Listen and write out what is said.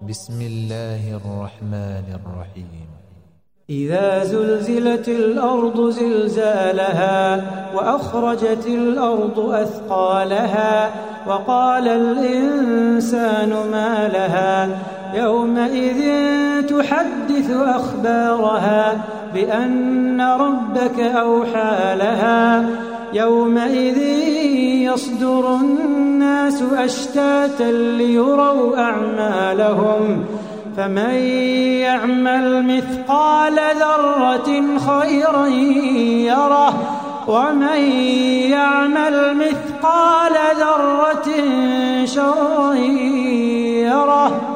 بسم الله الرحمن الرحيم. إذا زلزلت الأرض زلزالها وأخرجت الأرض أثقالها وقال الإنسان ما لها يومئذ تحدث أخبارها بأن ربك أوحى لها يومئذ يصدر الناس أشتاتا ليروا أعمالهم فمن يعمل مثقال ذرة خيرا يره ومن يعمل مثقال ذرة شرا يره.